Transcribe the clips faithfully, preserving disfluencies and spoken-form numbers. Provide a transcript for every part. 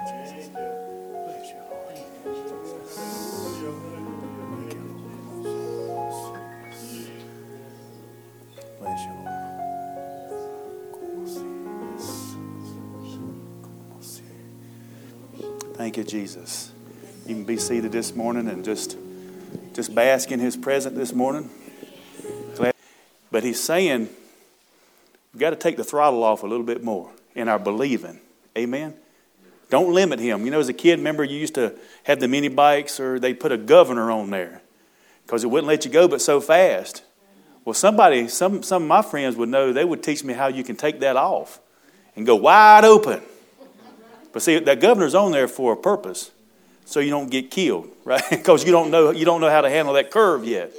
Jesus. Bless you, Lord. Thank you, Lord. Bless you, Lord. Thank you, Jesus. You can be seated this morning and just, just bask in His presence this morning. But He's saying we've got to take the throttle off a little bit more in our believing. Amen? Don't limit Him. You know, as a kid, remember you used to have the mini bikes or they put a governor on there because it wouldn't let you go but so fast. Well, somebody, some, some of my friends would know, they would teach me how you can take that off and go wide open. But see, that governor's on there for a purpose, so you don't get killed, right? Because you don't know you don't know how to handle that curve yet.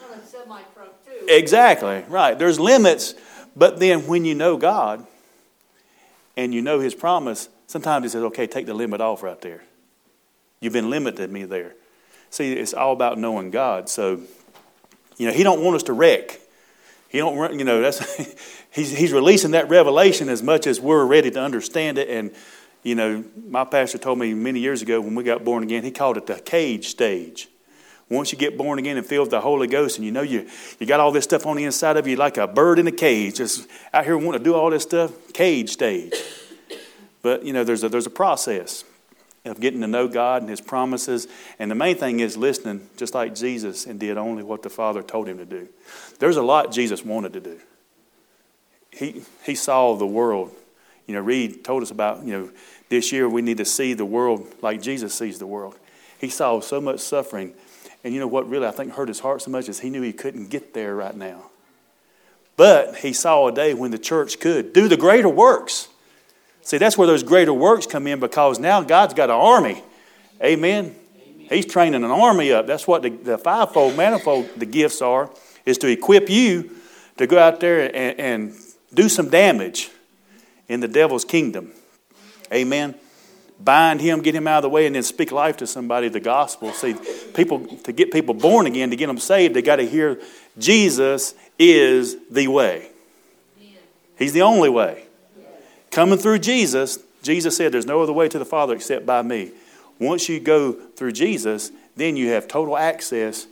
Exactly, right. There's limits, but then when you know God and you know His promise, sometimes He says, okay, take the limit off right there. You've been limited me there. See, it's all about knowing God. So, you know, He don't want us to wreck. He don't, you know, that's he's he's releasing that revelation as much as we're ready to understand it. And, you know, my pastor told me many years ago when we got born again, he called it the cage stage. Once you get born again and filled with the Holy Ghost and you know you, you got all this stuff on the inside of you like a bird in a cage, just out here wanting to do all this stuff, cage stage. But, you know, there's a, there's a process of getting to know God and His promises. And the main thing is listening just like Jesus and did only what the Father told Him to do. There's a lot Jesus wanted to do. He, he saw the world. You know, Reed told us about, you know, this year we need to see the world like Jesus sees the world. He saw so much suffering. And you know what really I think hurt His heart so much is He knew He couldn't get there right now. But He saw a day when the church could do the greater works. See, that's where those greater works come in because now God's got an army. Amen. Amen. He's training an army up. That's what the, the fivefold, manifold, the gifts are, is to equip you to go out there and, and do some damage in the devil's kingdom. Amen. Bind him, get him out of the way, and then speak life to somebody, the gospel. See, people, to get people born again, to get them saved, they got to hear Jesus is the way. He's the only way. Coming through Jesus, Jesus said there's no other way to the Father except by me. Once you go through Jesus, then you have total access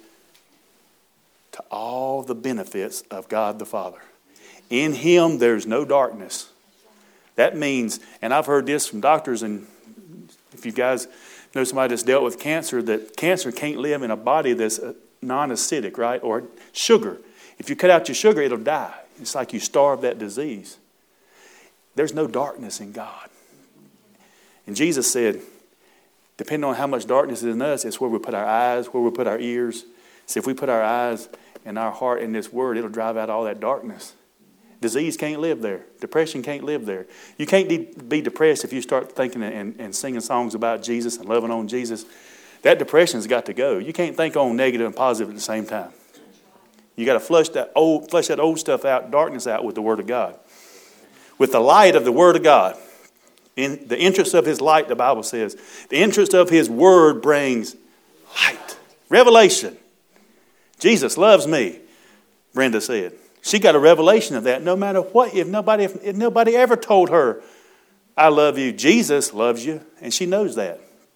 to all the benefits of God the Father. In Him, there's no darkness. That means, and I've heard this from doctors, and if you guys know somebody that's dealt with cancer, that cancer can't live in a body that's non-acidic, right? Or sugar. If you cut out your sugar, it'll die. It's like you starve that disease. There's no darkness in God. And Jesus said, depending on how much darkness is in us, it's where we put our eyes, where we put our ears. See, if we put our eyes and our heart in this word, it'll drive out all that darkness. Disease can't live there. Depression can't live there. You can't de- be depressed if you start thinking and, and singing songs about Jesus and loving on Jesus. That depression's got to go. You can't think on negative and positive at the same time. You got to flush that old, flush that old stuff out, darkness out with the Word of God. With the light of the Word of God. In the interest of His light, the Bible says, the interest of His Word brings light. Revelation. Jesus loves me, Brenda said. She got a revelation of that no matter what. If nobody, if, if nobody ever told her, I love you, Jesus loves you. And she knows that.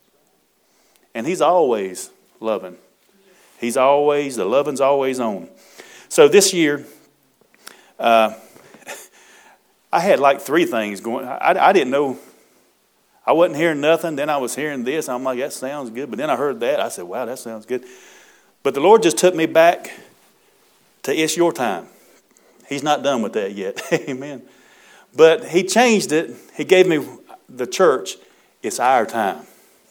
And He's always loving. He's always, the loving's always on. So this year, uh, I had like three things going. I, I didn't know. I wasn't hearing nothing. Then I was hearing this. I'm like, that sounds good. But then I heard that. I said, wow, that sounds good. But the Lord just took me back to it's your time. He's not done with that yet. Amen. But He changed it. He gave me the church. It's our time.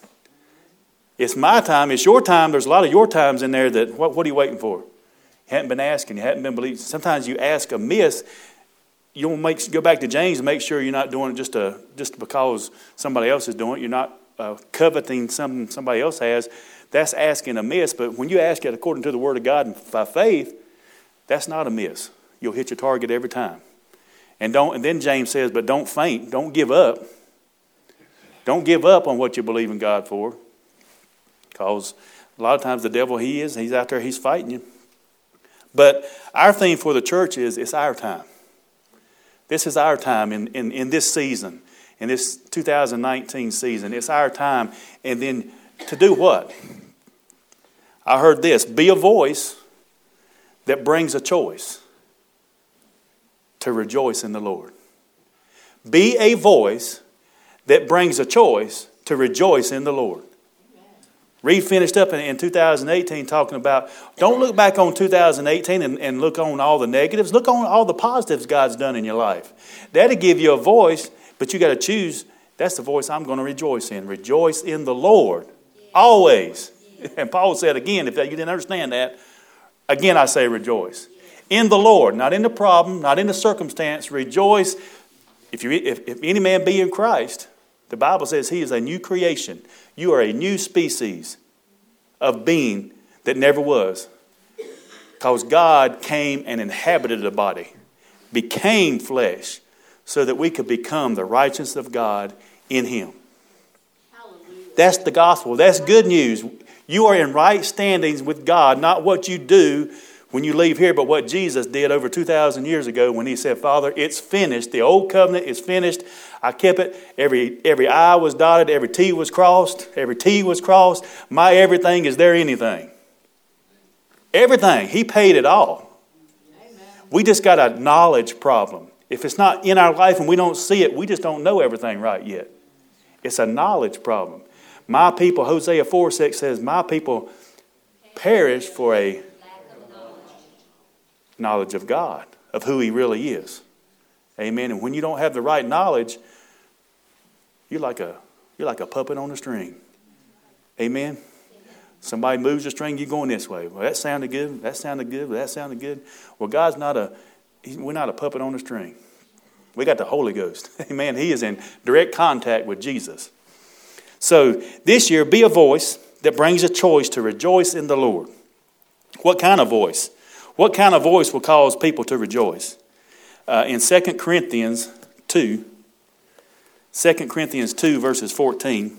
It's my time. It's your time. There's a lot of your times in there that, what, what are you waiting for? You haven't been asking. You haven't been believing. Sometimes you ask amiss. You'll make, go back to James and make sure you're not doing it just, to, just because somebody else is doing it. You're not uh, coveting something somebody else has. That's asking amiss. But when you ask it according to the Word of God and by faith, that's not amiss. You'll hit your target every time. And don't. And then James says, but don't faint. Don't give up. Don't give up on what you believe in God for. Because a lot of times the devil, he is, he's out there, he's fighting you. But our theme for the church is, it's our time. This is our time in, in, in this season. in this two thousand nineteen season. It's our time. And then to do what? I heard this. Be a voice that brings a choice to rejoice in the Lord. Be a voice that brings a choice to rejoice in the Lord. Reed finished up in, in two thousand eighteen talking about, don't look back on two thousand eighteen and, and look on all the negatives. Look on all the positives God's done in your life. That'll give you a voice, but you got to choose. That's the voice I'm going to rejoice in. Rejoice in the Lord. Always. And Paul said again, if you didn't understand that, again I say rejoice. In the Lord, not in the problem, not in the circumstance. Rejoice. If, you, if, if any man be in Christ, the Bible says he is a new creation. You are a new species of being that never was. Because God came and inhabited the body, became flesh, so that we could become the righteousness of God in him. Hallelujah. That's the gospel. That's good news. You are in right standings with God, not what you do when you leave here, but what Jesus did over two thousand years ago when he said, Father, it's finished. The old covenant is finished. I kept it. Every every I was dotted. Every T was crossed. Every T was crossed. My everything, is there anything? Everything. He paid it all. Amen. We just got a knowledge problem. If it's not in our life and we don't see it, we just don't know everything right yet. It's a knowledge problem. My people, Hosea four six says, my people perish for a knowledge of God, of who he really is. Amen. And when you don't have the right knowledge, you're like a you're like a puppet on a string. Amen. Somebody moves the string, you're going this way. Well, that sounded good. That sounded good. That sounded good. Well, God's not a we're not a puppet on a string. We got the Holy Ghost. Amen. He is in direct contact with Jesus. So this year, be a voice that brings a choice to rejoice in the Lord. What kind of voice? What kind of voice will cause people to rejoice? Uh, in Second Corinthians two, Second Corinthians two, verses fourteen.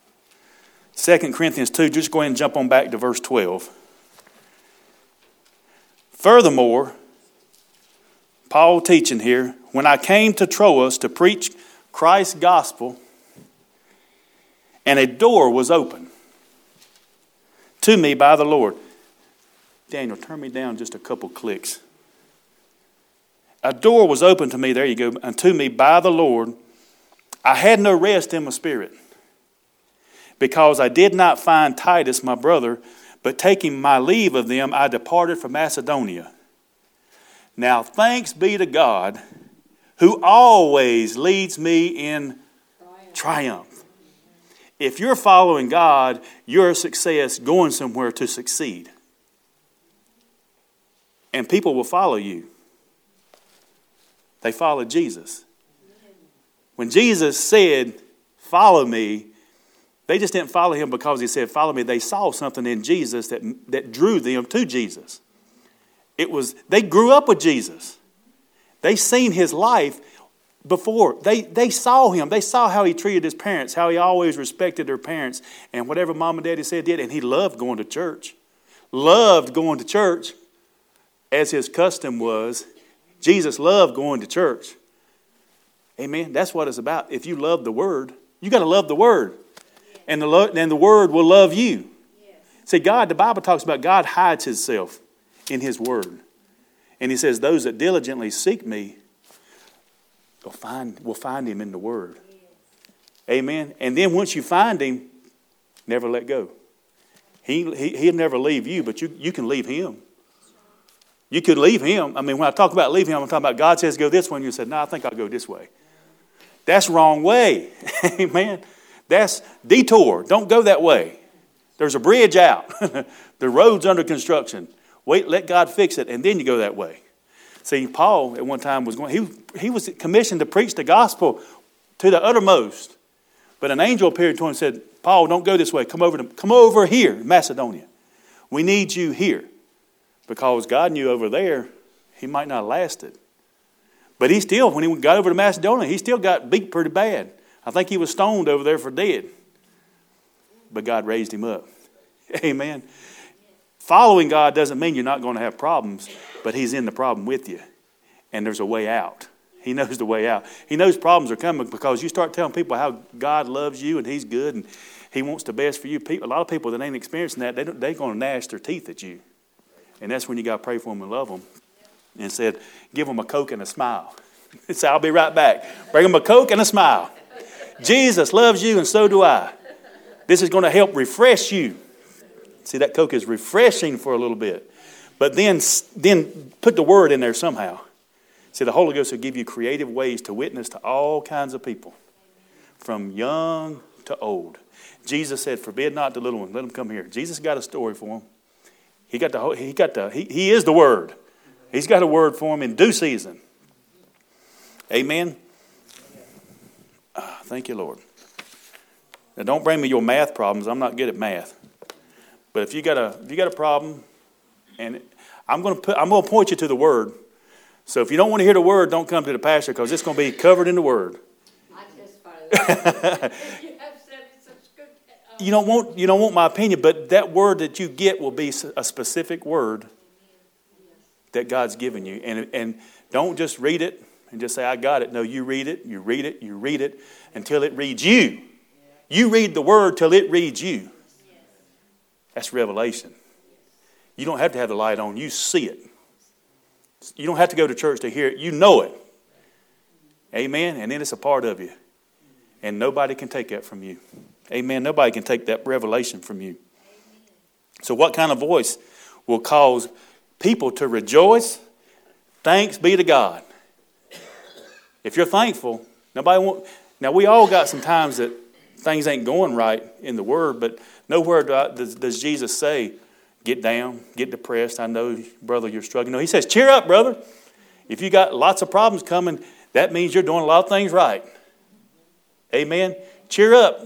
Second Corinthians two, just go ahead and jump on back to verse twelve. Furthermore, Paul teaching here, when I came to Troas to preach Christ's gospel, and a door was open to me by the Lord. Daniel, turn me down just a couple clicks. A door was open to me, there you go, unto me by the Lord. I had no rest in my spirit, because I did not find Titus, my brother, but taking my leave of them, I departed for Macedonia. Now thanks be to God, who always leads me in triumph. If you're following God, you're a success going somewhere to succeed. And people will follow you. They followed Jesus. When Jesus said, follow me, they just didn't follow him because he said, follow me. They saw something in Jesus that, that drew them to Jesus. It was, they grew up with Jesus. They seen his life before. They, they saw him. They saw how he treated his parents, how he always respected their parents, and whatever mom and daddy said did. And he loved going to church. Loved going to church. As his custom was, Jesus loved going to church. Amen. That's what it's about. If you love the word, you got to love the word. And the, lo- and the word will love you. Yes. See, God, the Bible talks about God hides himself in his word. And he says, those that diligently seek me will find, will find him in the word. Yes. Amen. And then once you find him, never let go. He, he, he'll never leave you, but you, you can leave him. You could leave him. I mean, when I talk about leaving him, I'm talking about God says go this way, and you said, no, I think I'll go this way. That's wrong way. Amen. That's detour. Don't go that way. There's a bridge out. The road's under construction. Wait, let God fix it, and then you go that way. See, Paul at one time was going, he, he was commissioned to preach the gospel to the uttermost. But an angel appeared to him and said, Paul, don't go this way. Come over to, come over here, Macedonia. We need you here. Because God knew over there, he might not have lasted. But he still, when he got over to Macedonia, he still got beat pretty bad. I think he was stoned over there for dead. But God raised him up. Amen. Following God doesn't mean you're not going to have problems, but he's in the problem with you. And there's a way out. He knows the way out. He knows problems are coming because you start telling people how God loves you and he's good and he wants the best for you. People, a lot of people that ain't experiencing that, they don't, they're going to gnash their teeth at you. And that's when you got to pray for them and love them. And said, give them a Coke and a smile. Say, I'll be right back. Bring them a Coke and a smile. Jesus loves you and so do I. This is going to help refresh you. See, that Coke is refreshing for a little bit. But then, then put the word in there somehow. See, the Holy Ghost will give you creative ways to witness to all kinds of people, from young to old. Jesus said, forbid not the little one. Let them come here. Jesus got a story for them. He got the, he got the, he, he is the word. He's got a word for them in due season. Amen. Ah, thank you, Lord. Now, don't bring me your math problems. I'm not good at math. But if you got a, if you got a problem, and I'm going to put, I'm going to point you to the word. So if you don't want to hear the word, don't come to the pastor because it's going to be covered in the word. I just that. You have said such good. Uh, you don't want you don't want my opinion, but that word that you get will be a specific word that God's given you, and and don't just read it and just say I got it. No, you read it, you read it, you read it until it reads you. You read the word till it reads you. That's revelation. You don't have to have the light on. You see it. You don't have to go to church to hear it. You know it. Amen. And then it's a part of you. And nobody can take that from you. Amen. Nobody can take that revelation from you. So what kind of voice will cause people to rejoice? Thanks be to God. If you're thankful, nobody won't. Now we all got some times that things ain't going right in the Word, but nowhere does, does Jesus say, get down, get depressed. I know, brother, you're struggling. No, he says, cheer up, brother. If you got lots of problems coming, that means you're doing a lot of things right. Amen. Cheer up.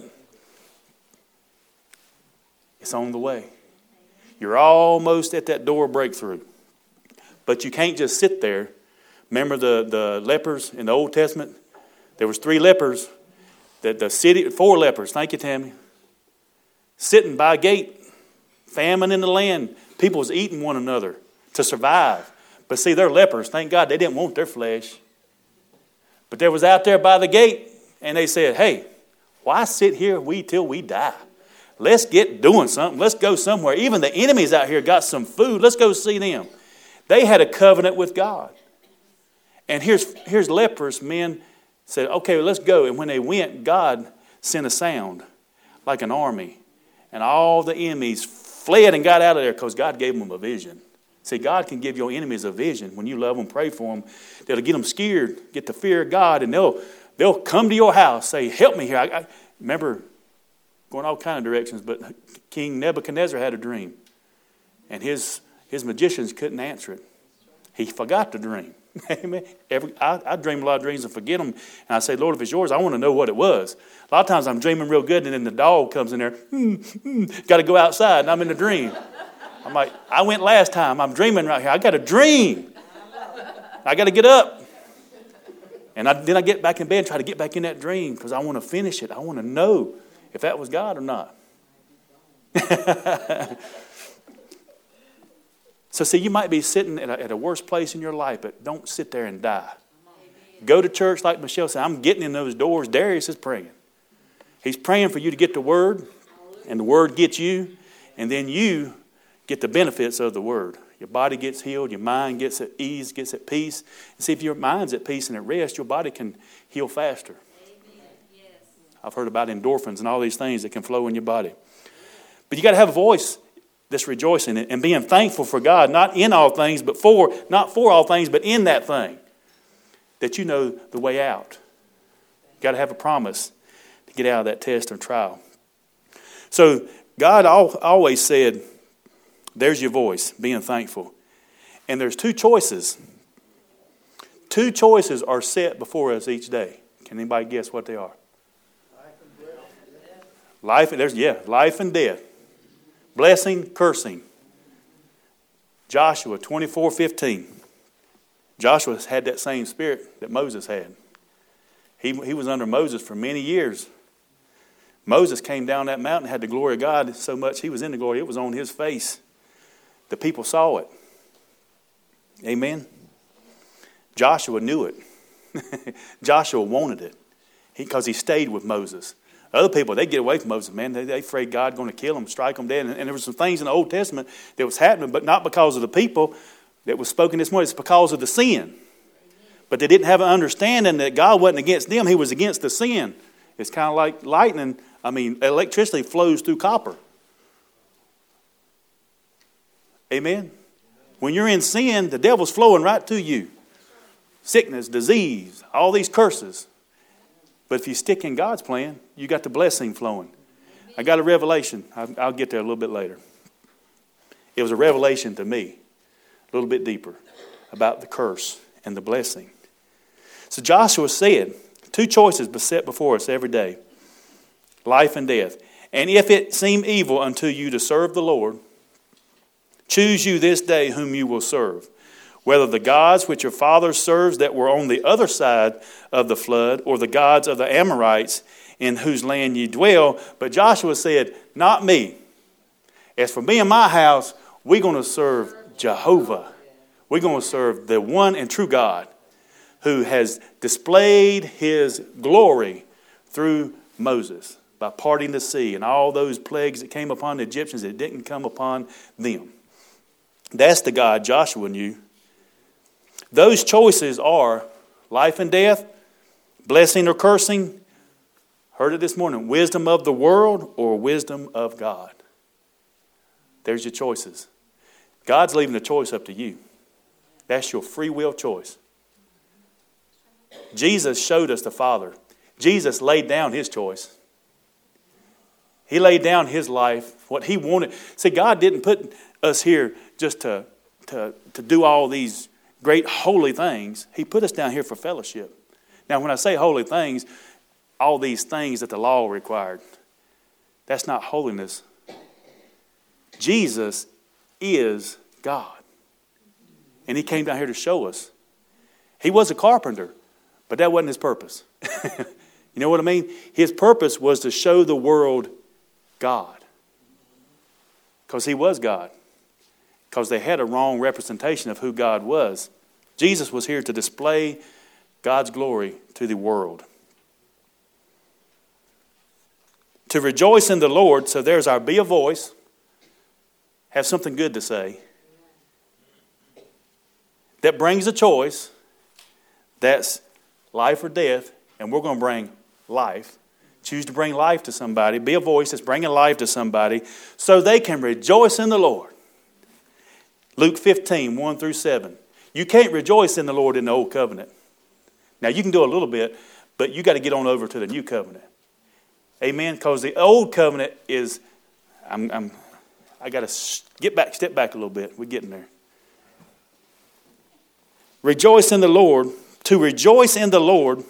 It's on the way. You're almost at that door breakthrough. But you can't just sit there. Remember the, the lepers in the Old Testament? There was three lepers. The, the city, four lepers. Thank you, Tammy. Sitting by a gate. Famine in the land. People was eating one another to survive. But see, they're lepers. Thank God they didn't want their flesh. But they was out there by the gate. And they said, hey, why sit here we till we die? Let's get doing something. Let's go somewhere. Even the enemies out here got some food. Let's go see them. They had a covenant with God. And here's, here's lepers. Men said, okay, let's go. And when they went, God sent a sound like an army. And all the enemies fled and got out of there because God gave them a vision. See, God can give your enemies a vision. When you love them, pray for them, that'll get them scared, get the fear of God, and they'll they'll come to your house, say, help me here. I, I remember going all kind of directions, but King Nebuchadnezzar had a dream. And his, his magicians couldn't answer it. He forgot the dream. Amen. Every, I, I dream a lot of dreams and forget them. And I say, Lord, if it's yours, I want to know what it was. A lot of times I'm dreaming real good, and then the dog comes in there. Mm, mm, got to go outside, and I'm in a dream. I'm like, I went last time. I'm dreaming right here. I got a dream. I got to get up. And I, then I get back in bed and try to get back in that dream because I want to finish it. I want to know if that was God or not. So see, you might be sitting at a, at a worse place in your life, but don't sit there and die. Amen. Go to church like Michelle said. I'm getting in those doors. Darius is praying. He's praying for you to get the word, and the word gets you, and then you get the benefits of the word. Your body gets healed. Your mind gets at ease, gets at peace. And see, if your mind's at peace and at rest, your body can heal faster. Amen. Yes. I've heard about endorphins and all these things that can flow in your body. But you got to have a voice that's rejoicing and being thankful for God, not in all things, but for, not for all things, but in that thing, that you know the way out. You got to have a promise to get out of that test or trial. So God always said, there's your voice, being thankful. And there's two choices. Two choices are set before us each day. Can anybody guess what they are? Life, there's yeah, life and death. Blessing, cursing. Joshua twenty-four fifteen. Joshua had that same spirit that Moses had. He, he was under Moses for many years. Moses came down that mountain, had the glory of God so much he was in the glory, it was on his face. The people saw it. Amen. Joshua knew it. Joshua wanted it because he, he stayed with Moses. Other people, they get away from Moses, man. They, they afraid God's going to kill them, strike them dead. And, and there were some things in the Old Testament that was happening, but not because of the people that was spoken this morning. It's because of the sin. But they didn't have an understanding that God wasn't against them. He was against the sin. It's kind of like lightning. I mean, electricity flows through copper. Amen? When you're in sin, the devil's flowing right to you. Sickness, disease, all these curses. But if you stick in God's plan, you got the blessing flowing. I got a revelation. I'll, I'll get there a little bit later. It was a revelation to me, a little bit deeper, about the curse and the blessing. So Joshua said, two choices beset before us every day, life and death. And if it seem evil unto you to serve the Lord, choose you this day whom you will serve, whether the gods which your fathers served that were on the other side of the flood, or the gods of the Amorites in whose land ye dwell. But Joshua said, not me. As for me and my house, we're going to serve Jehovah. We're going to serve the one and true God, who has displayed his glory through Moses by parting the sea and all those plagues that came upon the Egyptians that didn't come upon them. That's the God Joshua knew. Those choices are life and death, blessing or cursing. Heard it this morning. Wisdom of the world or wisdom of God. There's your choices. God's leaving the choice up to you. That's your free will choice. Jesus showed us the Father. Jesus laid down his choice. He laid down his life, what he wanted. See, God didn't put us here just to, to, to do all these great holy things. He put us down here for fellowship. Now, when I say holy things, all these things that the law required, that's not holiness. Jesus is God. And he came down here to show us. He was a carpenter, but that wasn't his purpose. You know what I mean? His purpose was to show the world God. Because he was God. Because they had a wrong representation of who God was. Jesus was here to display God's glory to the world. To rejoice in the Lord, so there's our be a voice. Have something good to say. That brings a choice. That's life or death. And we're going to bring life. Choose to bring life to somebody. Be a voice that's bringing life to somebody so they can rejoice in the Lord. Luke fifteen, one through seven. You can't rejoice in the Lord in the old covenant. Now you can do a little bit, but you got to get on over to the new covenant. Amen? Because the old covenant is, I'm, I'm, I got to get back, step back a little bit. We're getting there. Rejoice in the Lord. To rejoice in the Lord,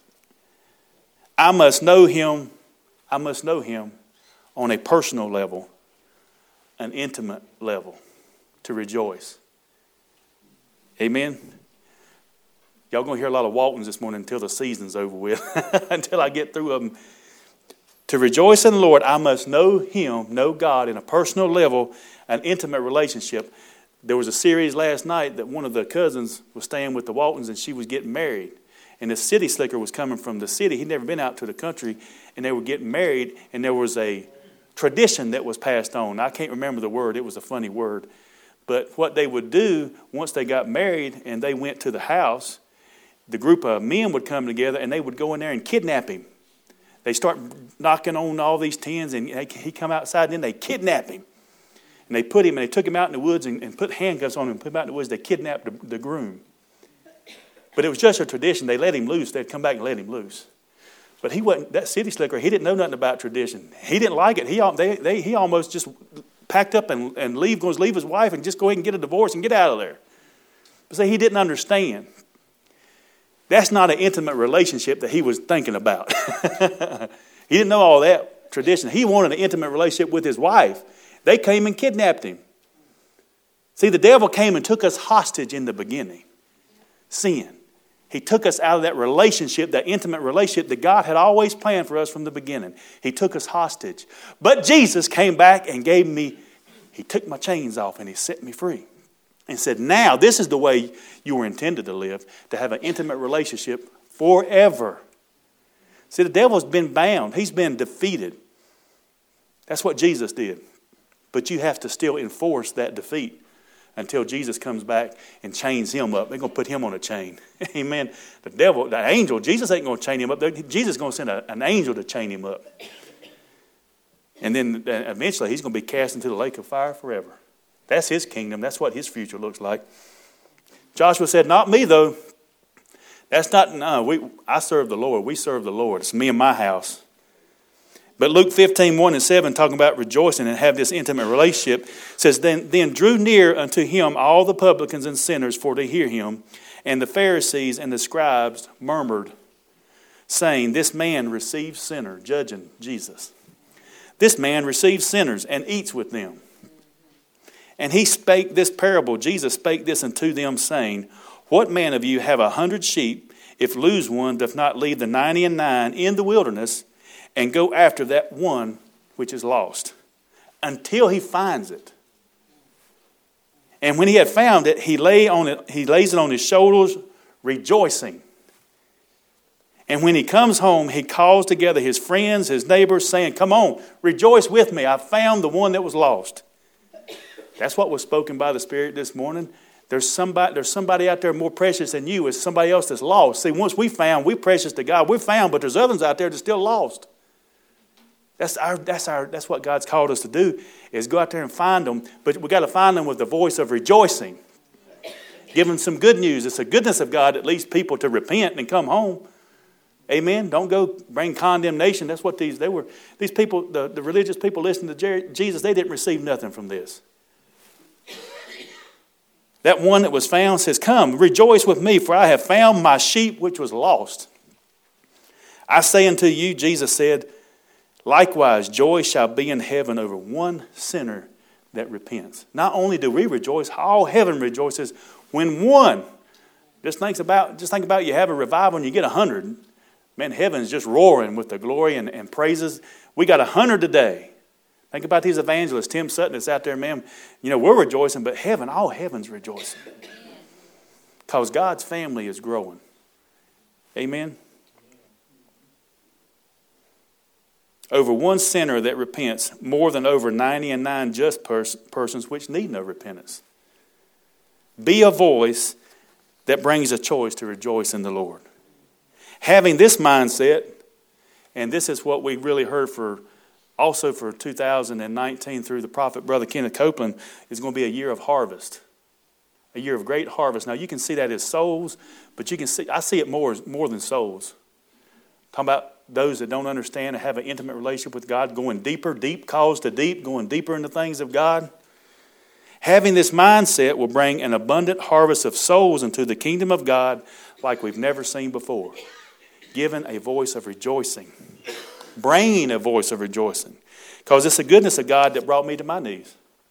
I must know him. I must know him on a personal level, an intimate level, to rejoice. Amen. Y'all going to hear a lot of Waltons this morning until the season's over with, until I get through them. To rejoice in the Lord, I must know him, know God in a personal level, an intimate relationship. There was a series last night that one of the cousins was staying with the Waltons and she was getting married. And the city slicker was coming from the city. He'd never been out to the country. And they were getting married. And there was a tradition that was passed on. I can't remember the word. It was a funny word. But what they would do once they got married and they went to the house, the group of men would come together and they would go in there and kidnap him. They start knocking on all these tins and he come outside and then they kidnap him. And they put him and they took him out in the woods and, and put handcuffs on him and put him out in the woods. They kidnapped the, the groom. But it was just a tradition. They let him loose. They'd come back and let him loose. But he wasn't, that city slicker, he didn't know nothing about tradition. He didn't like it. He, they, they, he almost just packed up and, and leave, goes leave his wife and just go ahead and get a divorce and get out of there. But see, he didn't understand. That's not an intimate relationship that he was thinking about. He didn't know all that tradition. He wanted an intimate relationship with his wife. They came and kidnapped him. See, the devil came and took us hostage in the beginning. Sin. He took us out of that relationship, that intimate relationship that God had always planned for us from the beginning. He took us hostage. But Jesus came back and gave me, he took my chains off and he set me free. And said, now this is the way you were intended to live, to have an intimate relationship forever. See, the devil's been bound. He's been defeated. That's what Jesus did. But you have to still enforce that defeat until Jesus comes back and chains him up. They're going to put him on a chain. Amen. The devil, the angel, Jesus ain't going to chain him up. Jesus is going to send a, an angel to chain him up. And then eventually he's going to be cast into the lake of fire forever. That's his kingdom. That's what his future looks like. Joshua said, not me though. That's not, no, we, I serve the Lord. We serve the Lord. It's me and my house. But Luke fifteen, one and seven, talking about rejoicing and have this intimate relationship, says, then, then drew near unto him all the publicans and sinners for to hear him. And the Pharisees and the scribes murmured, saying, this man receives sinners, judging Jesus. This man receives sinners and eats with them. And he spake this parable. Jesus spake this unto them, saying, what man of you have a hundred sheep, if lose one, doth not leave the ninety and nine in the wilderness, and go after that one which is lost, until he finds it? And when he had found it, he lay on it, he lays it on his shoulders, rejoicing. And when he comes home, he calls together his friends, his neighbors, saying, come on, rejoice with me. I found the one that was lost. That's what was spoken by the Spirit this morning. There's somebody, there's somebody out there more precious than you. It's somebody else that's lost. See, once we found, we're precious to God. We're found, but there's others out there that's still lost. That's our, that's our, that's what God's called us to do, is go out there and find them. But we got to find them with the voice of rejoicing. Give them some good news. It's the goodness of God that leads people to repent and come home. Amen. Don't go bring condemnation. That's what these, they were, these people, the, the religious people listening to Jesus, they didn't receive nothing from this. That one that was found says, come, rejoice with me, for I have found my sheep which was lost. I say unto you, Jesus said, likewise joy shall be in heaven over one sinner that repents. Not only do we rejoice, all heaven rejoices when one. Just think about, just think about you have a revival and you get a hundred. Man, heaven's just roaring with the glory and, and praises. We got a hundred today. Think about these evangelists, Tim Sutton that's out there, man. You know, we're rejoicing, but heaven, all heaven's rejoicing. Because God's family is growing. Amen. Over one sinner that repents, more than over ninety and nine just pers- persons which need no repentance. Be a voice that brings a choice to rejoice in the Lord. Having this mindset, and this is what we really heard for also for two thousand nineteen through the prophet Brother Kenneth Copeland, is going to be a year of harvest. A year of great harvest. Now you can see that as souls, but you can see, I see it more, more than souls. Talking about those that don't understand and have an intimate relationship with God, going deeper, deep calls to deep, going deeper into things of God. Having this mindset will bring an abundant harvest of souls into the kingdom of God like we've never seen before. Giving a voice of rejoicing. Bringing a voice of rejoicing. Because it's the goodness of God that brought me to my knees.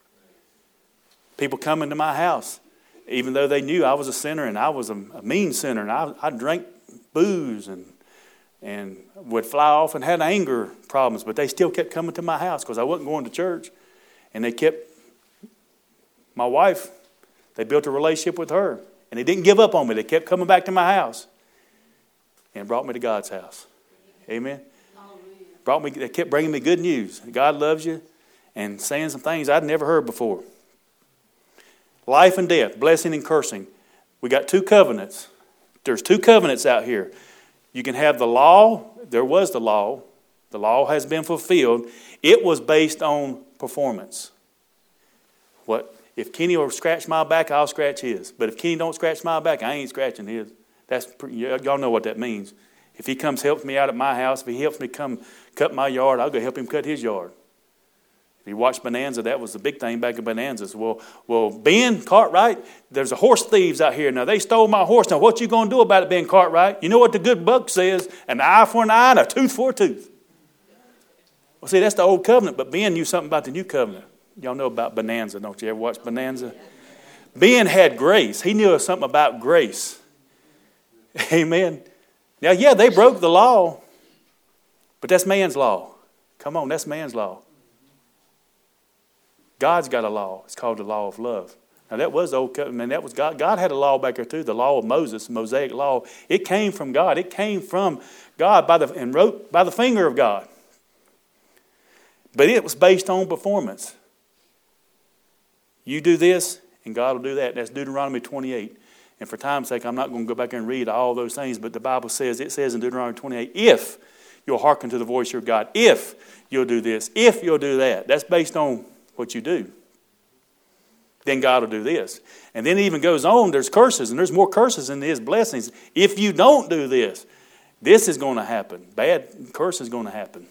People come into my house, even though they knew I was a sinner and I was a, a mean sinner, and I, I drank booze and and would fly off and had anger problems, but they still kept coming to my house because I wasn't going to church. And they kept, my wife, they built a relationship with her, and they didn't give up on me. They kept coming back to my house and brought me to God's house. Amen. Brought me, they kept bringing me good news. God loves you, and saying some things I'd never heard before. Life and death, blessing and cursing. We got two covenants. There's two covenants out here. You can have the law. There was the law. The law has been fulfilled. It was based on performance. What if Kenny will scratch my back, I'll scratch his. But if Kenny don't scratch my back, I ain't scratching his. That's y'all know what that means. If he comes helps me out at my house, if he helps me come cut my yard, I'll go help him cut his yard. If you watch Bonanza, that was the big thing back in Bonanza. Well, well, Ben Cartwright, there's a horse thieves out here. Now, they stole my horse. Now, what you going to do about it, Ben Cartwright? You know what the good book says? An eye for an eye and a tooth for a tooth. Well, see, that's the old covenant, but Ben knew something about the new covenant. Y'all know about Bonanza, don't you? Ever watch Bonanza? Ben had grace. He knew something about grace. Amen. Now, yeah, they broke the law, but that's man's law. Come on, that's man's law. God's got a law. It's called the law of love. Now that was the old covenant. Man, that was God. God had a law back there too, the law of Moses, the Mosaic law. It came from God. It came from God by the and wrote by the finger of God. But it was based on performance. You do this, and God will do that. That's Deuteronomy twenty-eight. And for time's sake, I'm not going to go back and read all those things, but the Bible says, it says in Deuteronomy twenty-eight, if you'll hearken to the voice of your God, if you'll do this, if you'll do that. That's based on what you do. Then God will do this. And then it even goes on, there's curses, and there's more curses than his blessings. If you don't do this, this is going to happen. Bad curse is going to happen.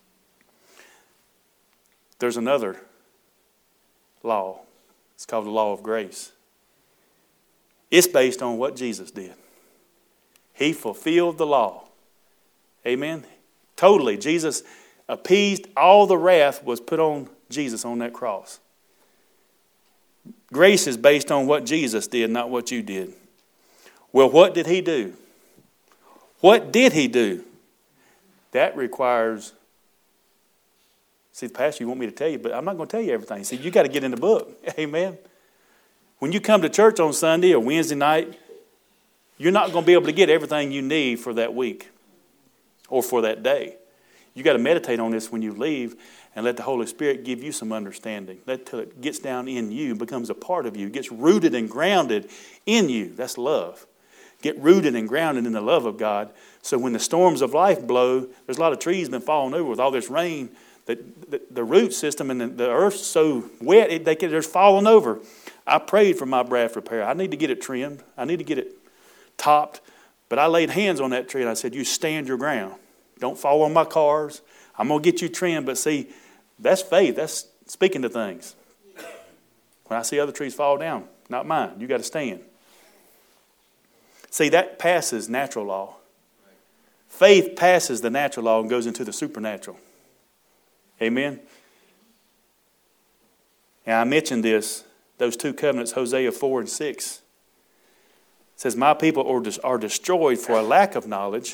There's another law. It's called the law of grace. It's based on what Jesus did. He fulfilled the law. Amen? Totally. Jesus appeased all the wrath was put on Jesus on that cross. Grace is based on what Jesus did, not what you did. Well, what did he do? What did he do? That requires... See, Pastor, you want me to tell you, but I'm not going to tell you everything. See, you got to get in the book. Amen? When you come to church on Sunday or Wednesday night, you're not going to be able to get everything you need for that week or for that day. You got to meditate on this when you leave and let the Holy Spirit give you some understanding. Let till it gets down in you, becomes a part of you, gets rooted and grounded in you. That's love. Get rooted and grounded in the love of God. So when the storms of life blow, there's a lot of trees been falling over with all this rain. The, the, the root system and the, the earth's so wet, it, they can, they're falling over. I prayed for my Bradford pear. I need to get it trimmed. I need to get it topped. But I laid hands on that tree and I said, you stand your ground. Don't fall on my cars. I'm going to get you trimmed. But see, that's faith. That's speaking to things. When I see other trees fall down, not mine. You got to stand. See, that passes natural law. Faith passes the natural law and goes into the supernatural. Amen? And I mentioned this, those two covenants, Hosea four and six. It says, my people are destroyed for a lack of knowledge.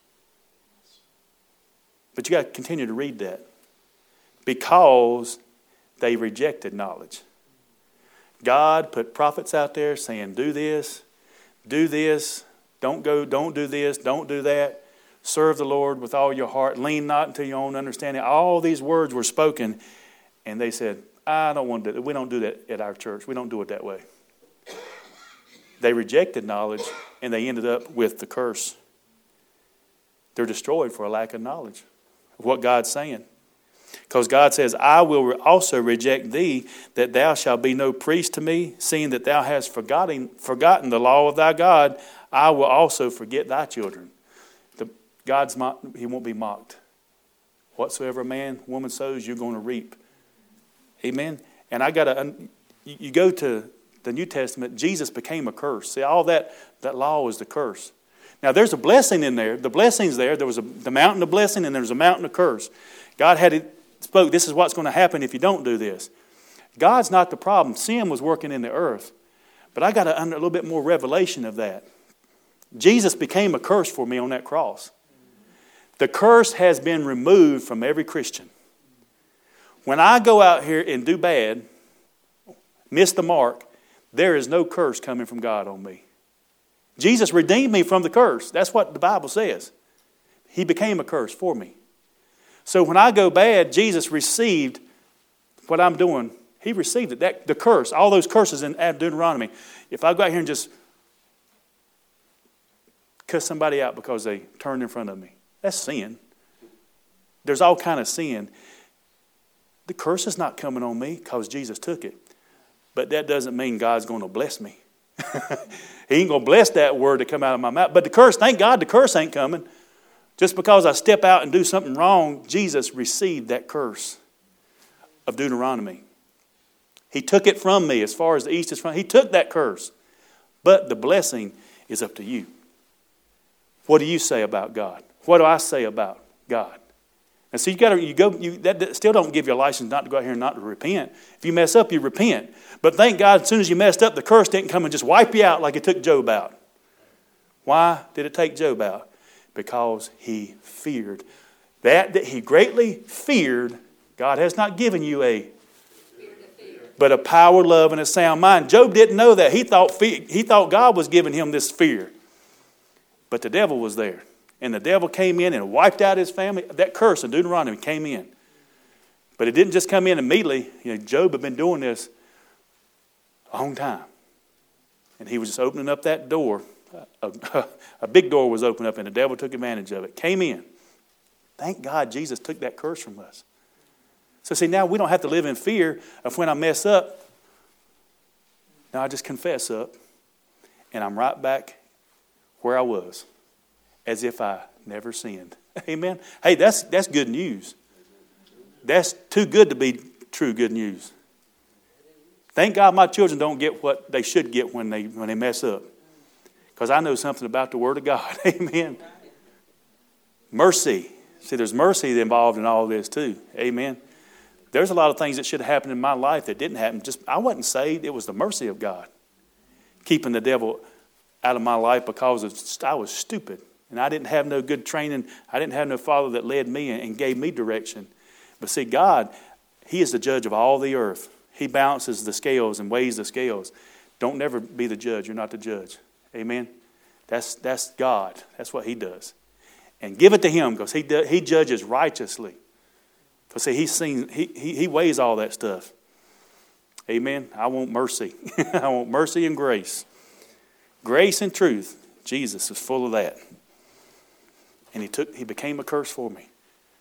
But you got to continue to read that. Because they rejected knowledge. God put prophets out there saying, do this, do this, don't go, don't do this, don't do that. Serve the Lord with all your heart. Lean not into your own understanding. All these words were spoken. And they said, I don't want to do that. We don't do that at our church. We don't do it that way. They rejected knowledge and they ended up with the curse. They're destroyed for a lack of knowledge of what God's saying. Because God says, I will also reject thee, that thou shalt be no priest to me, seeing that thou hast forgotten, forgotten the law of thy God. I will also forget thy children. The, God's mock, he won't be mocked. Whatsoever a man, woman sows, you're going to reap. Amen. And I got to, you go to the New Testament, Jesus became a curse. See, all that, that law is the curse. Now, there's a blessing in there. The blessing's there. There was a, the mountain of blessing and there was a mountain of curse. God had it spoke, this is what's going to happen if you don't do this. God's not the problem. Sin was working in the earth. But I got a, a little bit more revelation of that. Jesus became a curse for me on that cross. The curse has been removed from every Christian. When I go out here and do bad, miss the mark, there is no curse coming from God on me. Jesus redeemed me from the curse. That's what the Bible says. He became a curse for me. So when I go bad, Jesus received what I'm doing. He received it. That, the curse, all those curses in Deuteronomy. If I go out here and just cuss somebody out because they turned in front of me, that's sin. There's all kind of sin. The curse is not coming on me because Jesus took it. But that doesn't mean God's going to bless me. He ain't going to bless that word to come out of my mouth. But the curse, thank God the curse ain't coming. Just because I step out and do something wrong, Jesus received that curse of Deuteronomy. He took it from me as far as the east is from. He took that curse. But the blessing is up to you. What do you say about God? What do I say about God? And so you got to you go. You, that still don't give you a license not to go out here and not to repent. If you mess up, you repent. But thank God, as soon as you messed up, the curse didn't come and just wipe you out like it took Job out. Why did it take Job out? Because he feared. That that he greatly feared. God has not given you a but a power, love, and a sound mind. Job didn't know that. He thought, fe- he thought God was giving him this fear. But the devil was there. And the devil came in and wiped out his family. That curse in Deuteronomy came in. But it didn't just come in immediately. You know, Job had been doing this a long time. And he was just opening up that door. A, a, a big door was opened up and the devil took advantage of it. Came in. Thank God Jesus took that curse from us. So see, now we don't have to live in fear of when I mess up. Now I just confess up. And I'm right back where I was. As if I never sinned. Amen. Hey, that's that's good news. That's too good to be true good news. Thank God my children don't get what they should get when they when they mess up. Because I know something about the Word of God. Amen. Mercy. See, there's mercy involved in all this too. Amen. There's a lot of things that should have happened in my life that didn't happen. Just I wasn't saved. It was the mercy of God. Keeping the devil out of my life because of, I was stupid. And I didn't have no good training. I didn't have no father that led me and gave me direction. But see, God, He is the judge of all the earth. He balances the scales and weighs the scales. Don't never be the judge. You're not the judge. Amen? That's that's God. That's what He does. And give it to Him because He do, He judges righteously. Because see, He's seen, he, he, he weighs all that stuff. Amen? I want mercy. I want mercy and grace. Grace and truth. Jesus is full of that. And he took, he became a curse for me.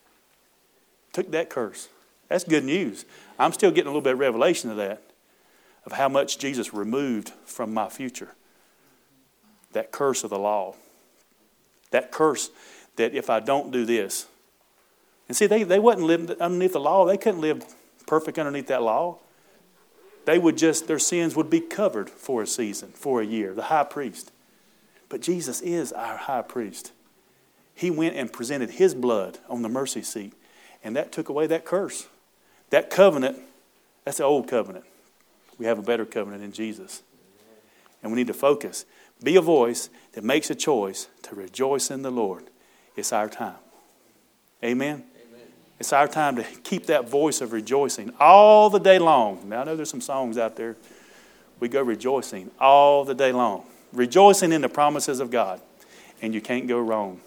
Took that curse. That's good news. I'm still getting a little bit of revelation of that. Of how much Jesus removed from my future. That curse of the law. That curse that if I don't do this. And see, they, they wasn't living underneath the law. They couldn't live perfect underneath that law. They would just, their sins would be covered for a season, for a year. The high priest. But Jesus is our high priest. He went and presented His blood on the mercy seat. And that took away that curse. That covenant, that's the old covenant. We have a better covenant in Jesus. And we need to focus. Be a voice that makes a choice to rejoice in the Lord. It's our time. Amen? Amen. It's our time to keep that voice of rejoicing all the day long. Now I know there's some songs out there. We go rejoicing all the day long. Rejoicing in the promises of God. And you can't go wrong.